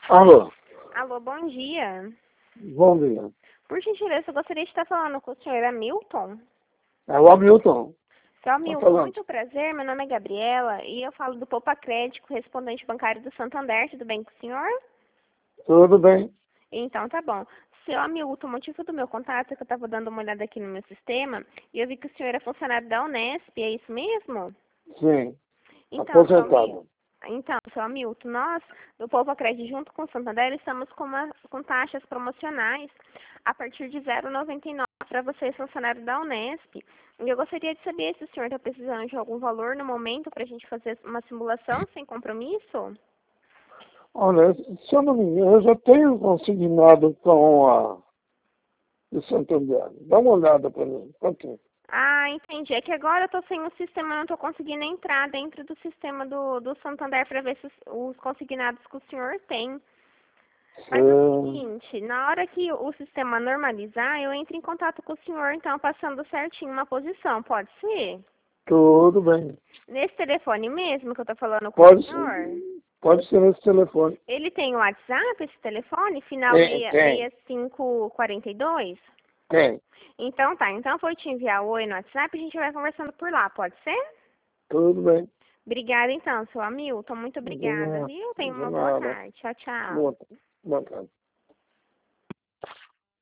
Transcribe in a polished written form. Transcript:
Alô, Alô, bom dia. bom dia. Por gentileza, eu gostaria de estar falando com o senhor Hamilton. É o Hamilton. Seu Tá Hamilton, falando. muito prazer. Meu nome é Gabriela e eu falo do Poupa Crédito, correspondente bancário do Santander. Tudo bem com o senhor? Tudo bem? Então, tá bom. Seu Hamilton, o motivo do meu contato é que eu estava dando uma olhada aqui no meu sistema e eu vi que o senhor é funcionário da Unesp, é isso mesmo? Sim. Então, seu Hamilton. Aposentado. Então, seu Hamilton, nós, do Poupa Crédito, junto com o Santander, estamos com taxas promocionais a partir de 0,99 para você, funcionário da Unesp. E eu gostaria de saber se o senhor está precisando de algum valor no momento para a gente fazer uma simulação sem compromisso? Olha, se eu não me engano, eu já tenho consignado com a do Santander. Dá uma olhada para mim. Quanto? Ah, entendi. É que agora eu estou sem o sistema, não estou conseguindo entrar dentro do sistema do Santander para ver se os consignados que o senhor tem. Mas é o seguinte, na hora que o sistema normalizar, eu entro em contato com o senhor, então, passando certinho uma posição, pode ser? Tudo bem. Nesse telefone mesmo que eu tô falando com o Pode, senhor? pode ser nesse telefone. Ele tem o WhatsApp, esse telefone, final Tem. 6542? Tem. Então tá, então eu vou te enviar o oi no WhatsApp e a gente vai conversando por lá, pode ser? Tudo bem. Obrigada então, seu Hamilton, muito obrigada, viu? Tenha De uma boa nada. tarde. Tchau, tchau. Boa tarde.